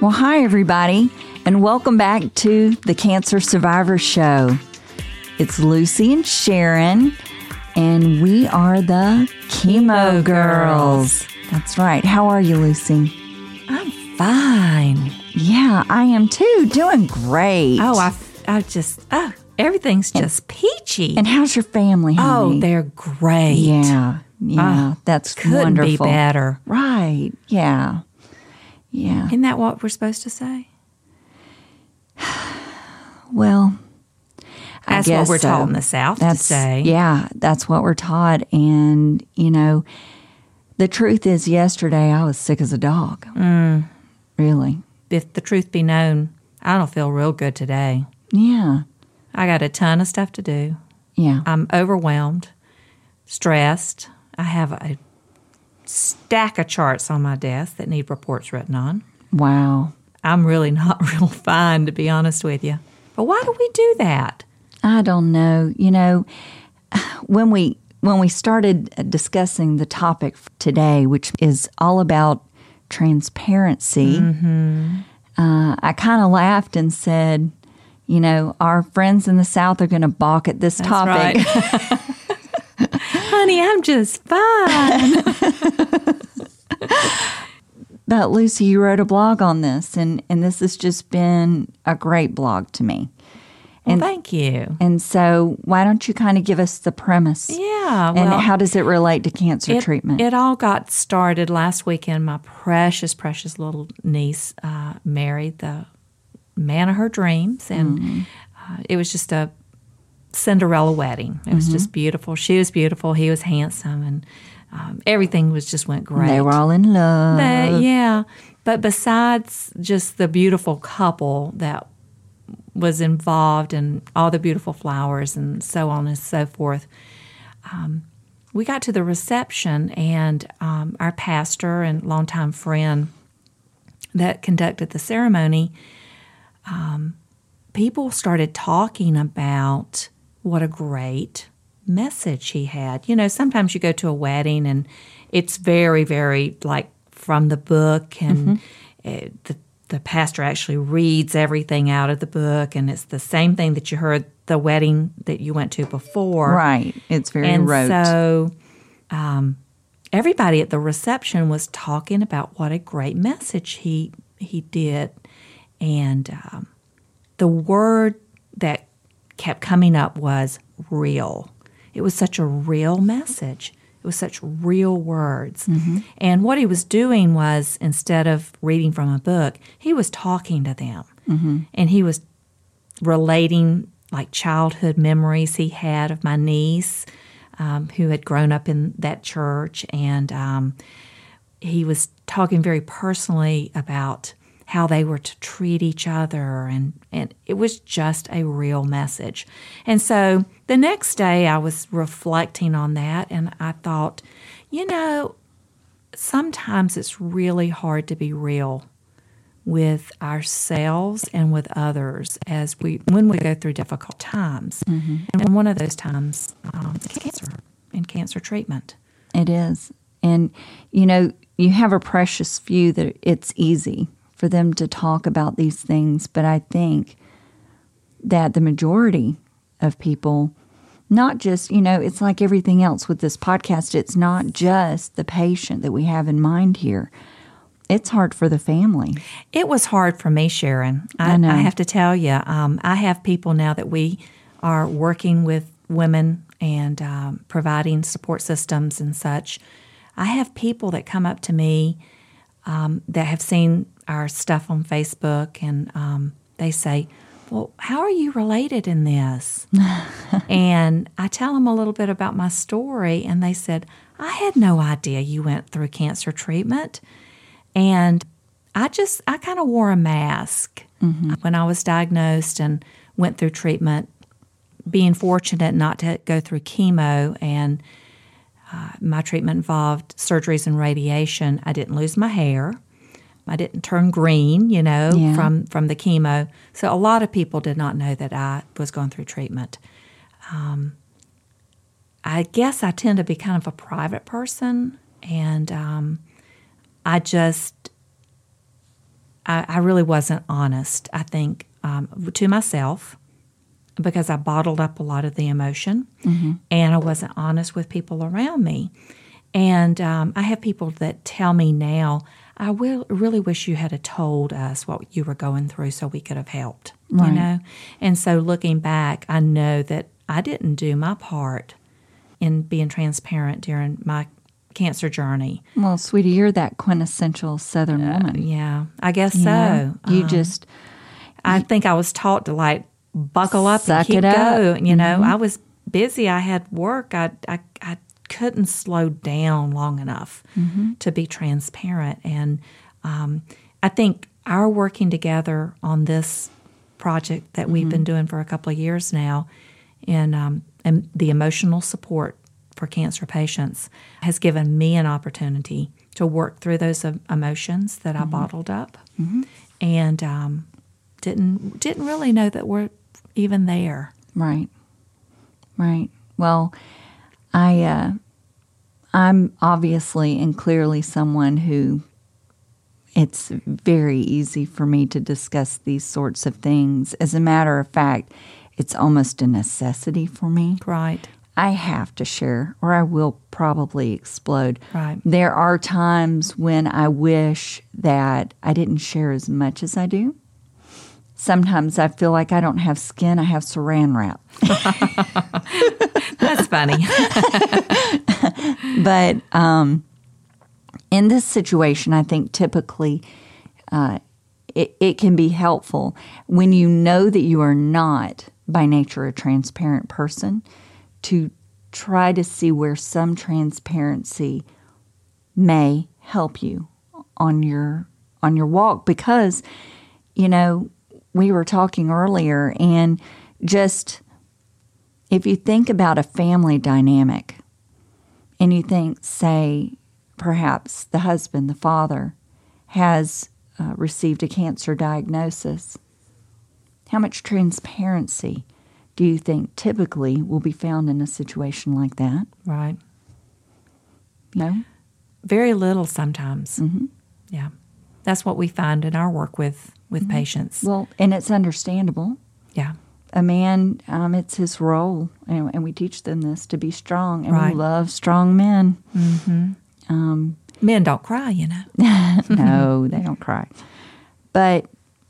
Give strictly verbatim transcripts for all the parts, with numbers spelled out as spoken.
Well, hi, everybody, and welcome back to the Cancer Survivor Show. It's Lucy and Sharon, and we are the Chemo Girls. That's right. How are you, Lucy? I'm fine. Yeah, I am too. Doing great. Oh, I, I just, oh, everything's just peachy. And how's your family, honey? Oh, they're great. Yeah, yeah, Oh, that's couldn't wonderful. be better. Right, yeah, yeah. Isn't that what we're supposed to say? Well, I That's guess what we're so. taught in the South That's, to say. Yeah, that's what we're taught. And, you know, the truth is yesterday I was sick as a dog. Mm. Really. If the truth be known, I don't feel real good today. Yeah. I got a ton of stuff to do. Yeah. I'm overwhelmed, stressed. I have a stack of charts on my desk that need reports written on. Wow. I'm really not real fine, to be honest with you. But why do we do that? I don't know. You know, when we when we started discussing the topic today, which is all about transparency, mm-hmm. uh, I kind of laughed and said, you know, our friends in the South are going to balk at this That's topic. Right. Honey, I'm just fine. But Lucy, you wrote a blog on this, and, and this has just been a great blog to me. And, well, thank you. And so why don't you kind of give us the premise? Yeah. Well, and how does it relate to cancer it, treatment? It all got started last weekend. My precious, precious little niece uh, married the man of her dreams, and mm-hmm. uh, it was just a Cinderella wedding. It was mm-hmm. just beautiful. She was beautiful. He was handsome, and um, everything was just went great. They were all in love. But, yeah. But besides just the beautiful couple that was involved and all the beautiful flowers and so on and so forth, um, we got to the reception, and um, our pastor and longtime friend that conducted the ceremony, um, people started talking about what a great message he had. You know, sometimes you go to a wedding and it's very, very like from the book, and mm-hmm. it, the the pastor actually reads everything out of the book, and it's the same thing that you heard the wedding that you went to before. Right. It's very and rote. And so um, everybody at the reception was talking about what a great message he he did. And um, the word that kept coming up was real. It was such a real message. It was such real words. Mm-hmm. And what he was doing was, instead of reading from a book, he was talking to them. Mm-hmm. And he was relating like childhood memories he had of my niece, um, who had grown up in that church. And um, he was talking very personally about how they were to treat each other, and, and it was just a real message. And so the next day I was reflecting on that, and I thought, you know, sometimes it's really hard to be real with ourselves and with others as we when we go through difficult times. Mm-hmm. And one of those times um, is cancer and cancer treatment. It is. And, you know, you have a precious few that it's easy for them to talk about these things, but I think that the majority of people, not just, you know, it's like everything else with this podcast, it's not just the patient that we have in mind here. It's hard for the family. It was hard for me, Sharon. I, I know. I have to tell you, um, I have people now that we are working with women and um, providing support systems and such. I have people that come up to me um, that have seen our stuff on Facebook, and um, they say, well, how are you related in this? And I tell them a little bit about my story, and they said, I had no idea you went through cancer treatment. And I just, I kind of wore a mask mm-hmm. when I was diagnosed and went through treatment, being fortunate not to go through chemo, and uh, my treatment involved surgeries and radiation. I didn't lose my hair. I didn't turn green, you know, yeah. from, from the chemo. So a lot of people did not know that I was going through treatment. Um, I guess I tend to be kind of a private person, and um, I just I, I really wasn't honest, I think, um, to myself, because I bottled up a lot of the emotion, mm-hmm. and I wasn't honest with people around me. And um, I have people that tell me now, I will really wish you had told us what you were going through so we could have helped, right. you know? And so looking back, I know that I didn't do my part in being transparent during my cancer journey. Well, sweetie, you're that quintessential Southern Uh, woman. yeah, I guess You so. know? You Um, just, I think I was taught to like buckle up Suck and keep it up. going. You know, Mhm. I was busy. I had work. I, I, I couldn't slow down long enough Mm-hmm. to be transparent. And um, I think our working together on this project that we've Mm-hmm. been doing for a couple of years now, and, um, and the emotional support for cancer patients has given me an opportunity to work through those um, emotions that I bottled up, Mm-hmm. and um, didn't didn't really know that we're even there. Right. Right. Well, I, uh, I'm obviously and clearly someone who it's very easy for me to discuss these sorts of things. As a matter of fact, it's almost a necessity for me. Right. I have to share, or I will probably explode. Right. There are times when I wish that I didn't share as much as I do. Sometimes I feel like I don't have skin, I have saran wrap. That's funny. But um, in this situation, I think typically uh, it, it can be helpful when you know that you are not by nature a transparent person to try to see where some transparency may help you on your on your walk, because you know we were talking earlier, and just if you think about a family dynamic and you think, say, perhaps the husband, the father, has uh, received a cancer diagnosis, how much transparency do you think typically will be found in a situation like that? Right. No? Very little sometimes. Mm-hmm. Yeah. That's what we find in our work with, with Mm-hmm. patients. Well, and it's understandable. Yeah. A man, um, it's his role, and, and we teach them this, to be strong, and Right. we love strong men. Mm-hmm. Um, Men don't cry, you know. no, they don't cry. But,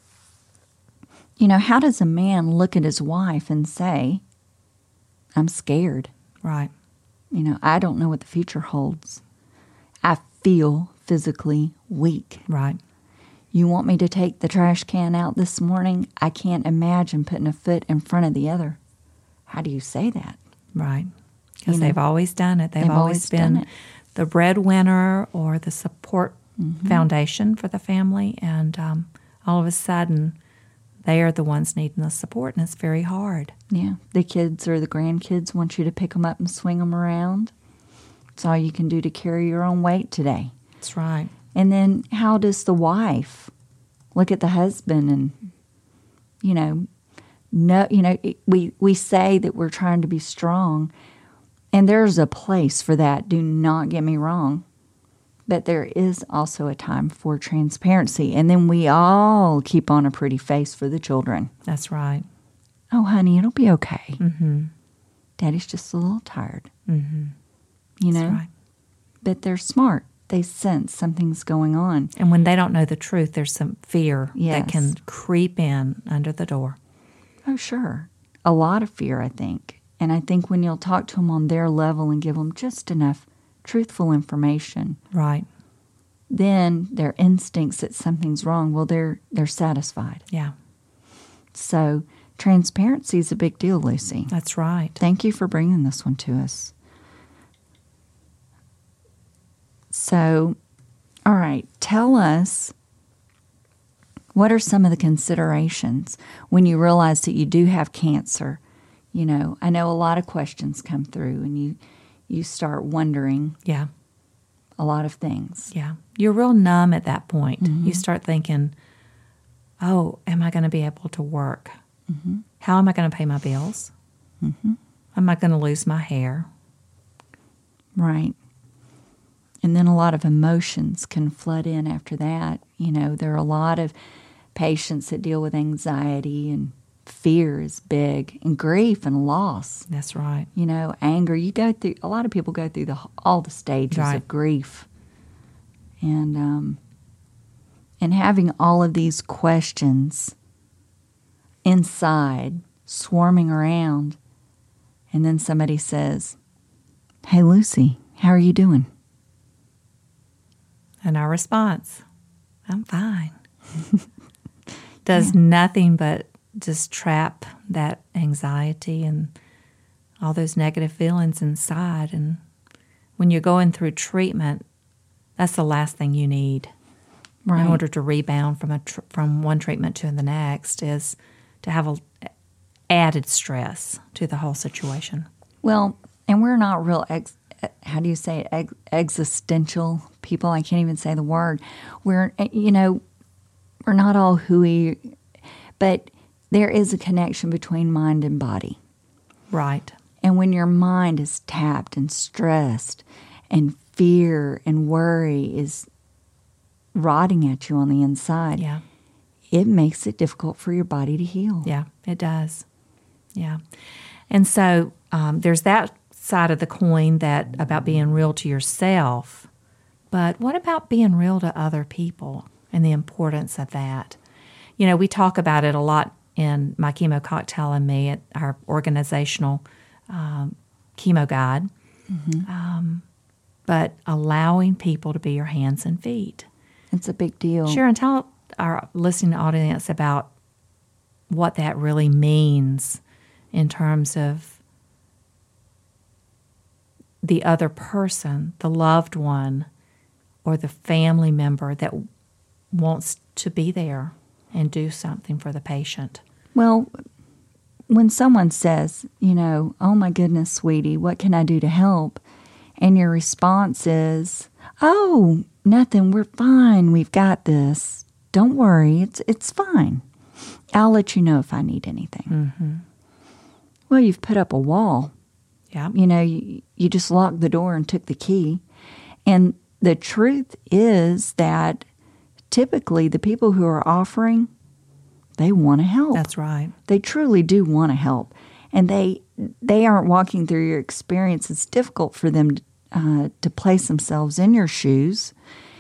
you know, how does a man look at his wife and say, I'm scared? Right. You know, I don't know what the future holds. I feel physically weak. Right. You want me to take the trash can out this morning? I can't imagine putting a foot in front of the other. How do you say that? Right. Because You know, they've always done it. They've, they've always, always done been it. the breadwinner or the support Mm-hmm. foundation for the family. And um, all of a sudden, they are the ones needing the support, and it's very hard. Yeah, the kids or the grandkids want you to pick them up and swing them around. It's all you can do to carry your own weight today. That's right. And then how does the wife look at the husband and, you know, no, you know, it- we, we say that we're trying to be strong, and there's a place for that. Do not get me wrong. But there is also a time for transparency. And then we all keep on a pretty face for the children. That's right. Oh, honey, it'll be okay. Mm-hmm. Daddy's just a little tired. Mm-hmm. You know? That's right. But they're smart. They sense something's going on. And when they don't know the truth, there's some fear Yes. that can creep in under the door. Oh, sure. A lot of fear, I think. And I think when you'll talk to them on their level and give them just enough truthful information, Right. then their instincts that something's wrong, well, they're they're satisfied. Yeah. So transparency is a big deal, Lucy. That's right. Thank you for bringing this one to us. So, all right, tell us, what are some of the considerations when you realize that you do have cancer? You know, I know a lot of questions come through, and you you start wondering Yeah. a lot of things. Yeah. You're real numb at that point. Mm-hmm. You start thinking, oh, am I going to be able to work? Mm-hmm. How am I going to pay my bills? Mm-hmm. Am I going to lose my hair? Right. And then a lot of emotions can flood in after that. You know, there are a lot of patients that deal with anxiety, and fear is big, and grief and loss. That's right. You know, anger. You go through, a lot of people go through the all the stages Right. of grief. And, um, and having all of these questions inside, swarming around, and then somebody says, "Hey, Lucy, how are you doing?" And our response, "I'm fine." Does yeah. nothing but just trap that anxiety and all those negative feelings inside. And when you're going through treatment, that's the last thing you need. Right. In order to rebound from a tr- from one treatment to the next is to have a added stress to the whole situation. Well, and we're not real, ex- how do you say it, ex- existential people. I can't even say the word. We're, you know, we're not all hooey, but there is a connection between mind and body. Right. And when your mind is tapped and stressed and fear and worry is rotting at you on the inside, yeah. it makes it difficult for your body to heal. Yeah, it does. Yeah. And so um, there's that side of the coin that about being real to yourself. But what about being real to other people and the importance of that? You know, we talk about it a lot in My Chemo Cocktail and Me at our organizational um, chemo guide. Mm-hmm. Um, but allowing people to be your hands and feet. It's a big deal. Sharon, tell our listening audience about what that really means in terms of the other person, the loved one, or the family member that wants to be there and do something for the patient. Well, when someone says, you know, "Oh my goodness, sweetie, what can I do to help?" and your response is, "Oh, nothing, we're fine, we've got this. Don't worry, it's it's fine. I'll let you know if I need anything." Mm-hmm. Well, you've put up a wall. Yeah. You know, you, you just locked the door and took the key. And the truth is that typically the people who are offering, they want to help. That's right. They truly do want to help. And they they aren't walking through your experience. It's difficult for them to, uh, to place themselves in your shoes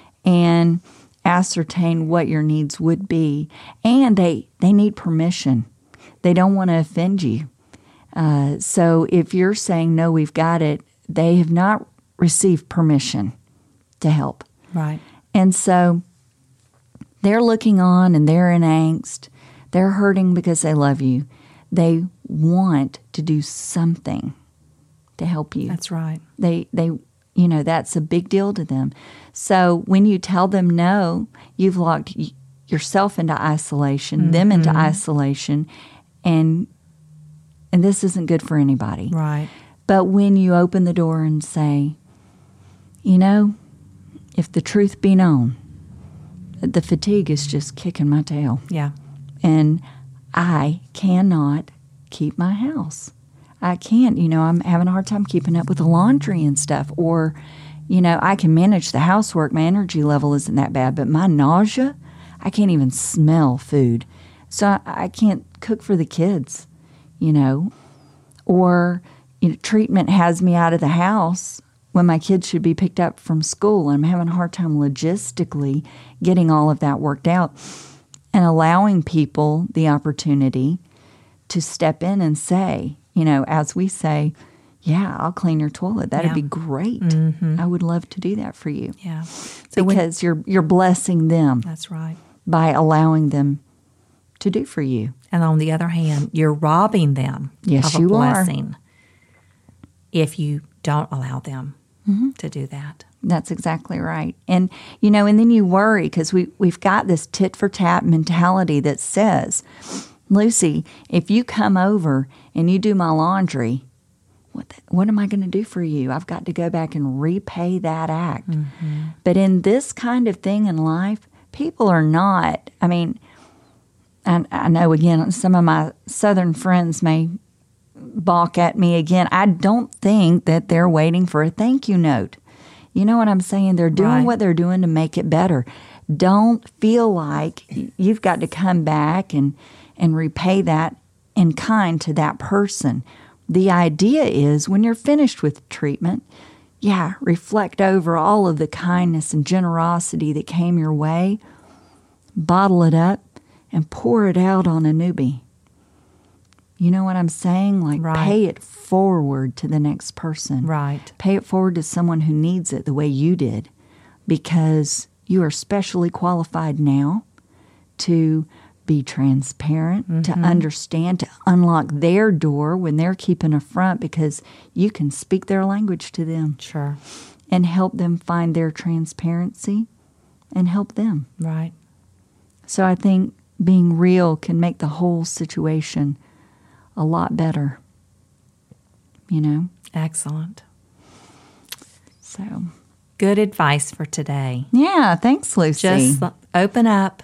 and ascertain what your needs would be. And they, they need permission. They don't want to offend you. Uh, so if you're saying, "No, we've got it," they have not received permission to help. Right. And so they're looking on and they're in angst. They're hurting because they love you. They want to do something to help you. That's right. They, they, you know, that's a big deal to them. So when you tell them no, you've locked y- yourself into isolation, mm-hmm. them into isolation, and and this isn't good for anybody. Right. But when you open the door and say, "You know, if the truth be known, the fatigue is just kicking my tail. Yeah. And I cannot keep my house. I can't, you know, I'm having a hard time keeping up with the laundry and stuff. Or, you know, I can manage the housework. My energy level isn't that bad, but my nausea, I can't even smell food. So I, I can't cook for the kids, you know. Or, you know, treatment has me out of the house when my kids should be picked up from school. And I'm having a hard time logistically getting all of that worked out and allowing people the opportunity to step in and say, you know, as we say, "Yeah, I'll clean your toilet. That'd yeah. be great. Mm-hmm. I would love to do that for you." Yeah. So because when, you're you're blessing them. That's right. By allowing them to do for you. And on the other hand, you're robbing them yes, of a you blessing are. if you don't allow them mm-hmm. to do that. That's exactly right. And, you know, and then you worry because we, we've got this tit-for-tat mentality that says, "Lucy, if you come over and you do my laundry, what, the, what am I going to do for you? I've got to go back and repay that act." Mm-hmm. But in this kind of thing in life, people are not, I mean, I, I know, again, some of my Southern friends may balk at me again. I don't think that they're waiting for a thank you note. You know what I'm saying? They're doing Right. what they're doing to make it better. Don't feel like you've got to come back and, and repay that in kind to that person. The idea is when you're finished with treatment, yeah, reflect over all of the kindness and generosity that came your way, bottle it up, and pour it out on a newbie. You know what I'm saying? Like, Right. pay it forward to the next person. Right. Pay it forward to someone who needs it the way you did, because you are specially qualified now to be transparent, mm-hmm. to understand, to unlock their door when they're keeping a front, because you can speak their language to them. Sure. And help them find their transparency and help them. Right. So I think being real can make the whole situation a lot better. You know? Excellent. So. Good advice for today. Yeah, thanks, Lucy. Just open up.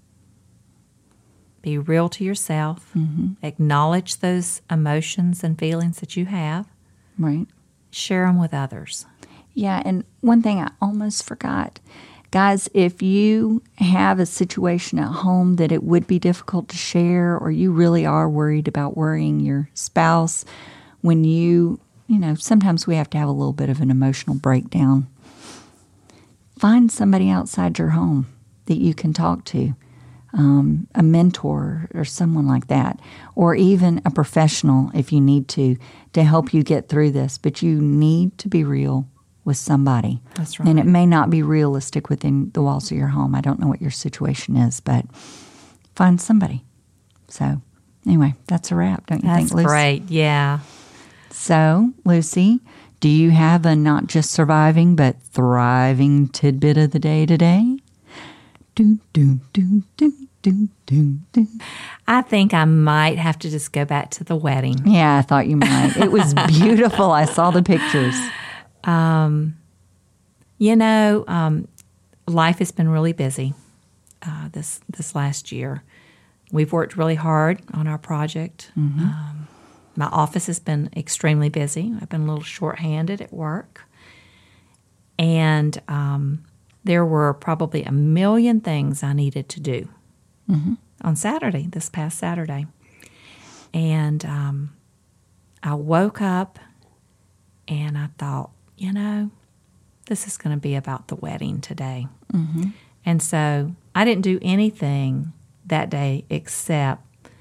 Be real to yourself. Mm-hmm. Acknowledge those emotions and feelings that you have. Right. Share them with others. Yeah, and one thing I almost forgot. Guys, if you have a situation at home that it would be difficult to share, or you really are worried about worrying your spouse when you, you know, sometimes we have to have a little bit of an emotional breakdown. Find somebody outside your home that you can talk to. Um, a mentor or someone like that, or even a professional if you need to, to help you get through this. But you need to be real with somebody. That's right. And it may not be realistic within the walls of your home. I don't know what your situation is, but find somebody. So anyway, that's a wrap, don't you That's think, Lucy? That's great, yeah. So, Lucy, do you have a not just surviving but thriving tidbit of the day today? Do, do, do, do, do, do, do. I think I might have to just go back to the wedding. Yeah, I thought you might. It was beautiful. I saw the pictures. Um, you know, um, life has been really busy uh, this this last year. We've worked really hard on our project. Mm-hmm. Um, my office has been extremely busy. I've been a little short-handed at work. And um, there were probably a million things I needed to do mm-hmm. on Saturday, this past Saturday. And um, I woke up and I thought, you know, this is going to be about the wedding today. Mm-hmm. And so I didn't do anything that day except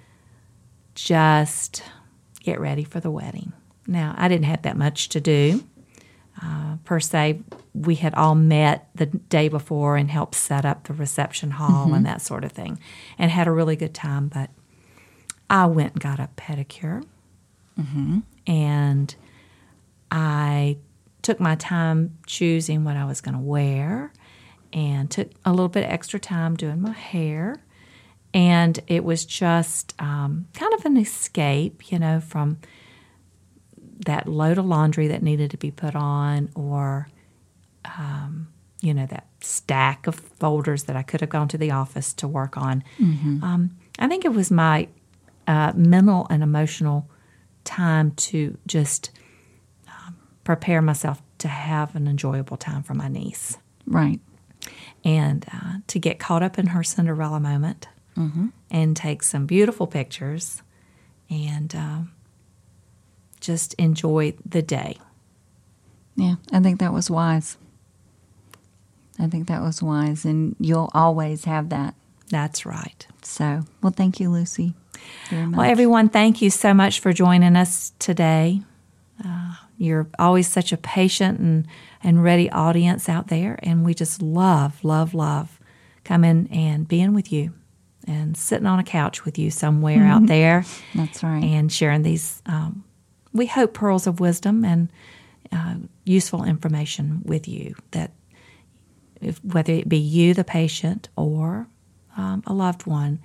just get ready for the wedding. Now, I didn't have that much to do. Uh, per se, we had all met the day before and helped set up the reception hall mm-hmm. and that sort of thing, and had a really good time. But I went and got a pedicure, mm-hmm. and I took my time choosing what I was going to wear, and took a little bit of extra time doing my hair. And it was just um, kind of an escape, you know, from that load of laundry that needed to be put on, or, um, you know, that stack of folders that I could have gone to the office to work on. Mm-hmm. Um, I think it was my uh, mental and emotional time to just um, prepare myself to have an enjoyable time for my niece. Right. And uh, to get caught up in her Cinderella moment mm-hmm. and take some beautiful pictures and uh, just enjoy the day. Yeah, I think that was wise. I think that was wise, and you'll always have that. That's right. So, well, thank you, Lucy, very much. Well, everyone, thank you so much for joining us today. Uh, you're always such a patient and, and ready audience out there, and we just love, love, love coming and being with you and sitting on a couch with you somewhere mm-hmm. out there. That's right. And sharing these, um, we hope, pearls of wisdom and uh, useful information with you, that if, whether it be you, the patient, or um, a loved one,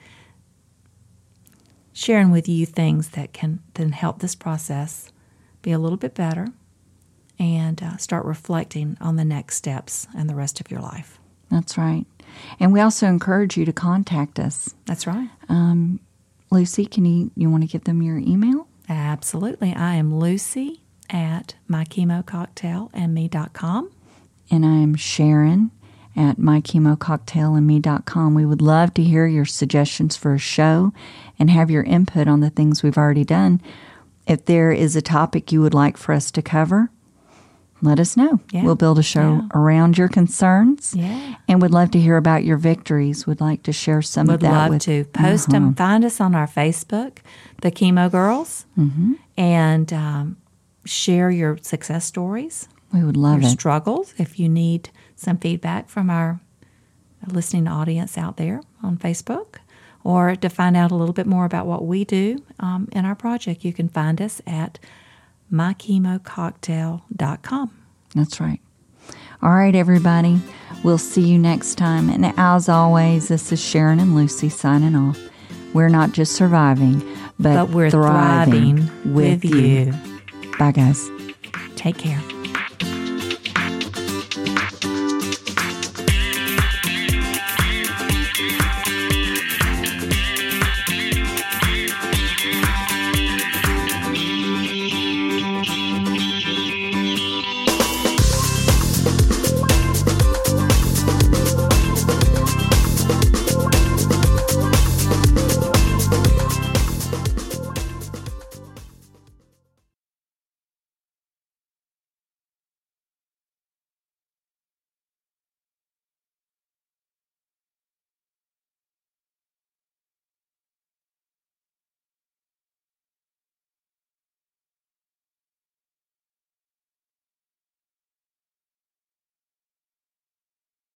sharing with you things that can then help this process be a little bit better and uh, start reflecting on the next steps and the rest of your life. That's right. And we also encourage you to contact us. That's right. Um, Lucy, can you, you want to give them your email? Absolutely. I am Lucy at my chemo cocktail and me dot com. And I'm Sharon at my chemo cocktail and me dot com. We would love to hear your suggestions for a show and have your input on the things we've already done. If there is a topic you would like for us to cover, let us know. Yeah. We'll build a show Yeah. around your concerns. Yeah. And would love to hear about your victories. Would like to share some Would of that love with to. Post Uh-huh. them. Find us on our Facebook, The Chemo Girls, Mm-hmm. and um, share your success stories, We would love your it. struggles. If you need some feedback from our listening audience out there on Facebook, or to find out a little bit more about what we do um, in our project, you can find us at my chemo cocktail dot com. That's right. All right, everybody. We'll see you next time. And as always, this is Sharon and Lucy signing off. We're not just surviving, but, But we're thriving, thriving with you. Bye, guys. Take care.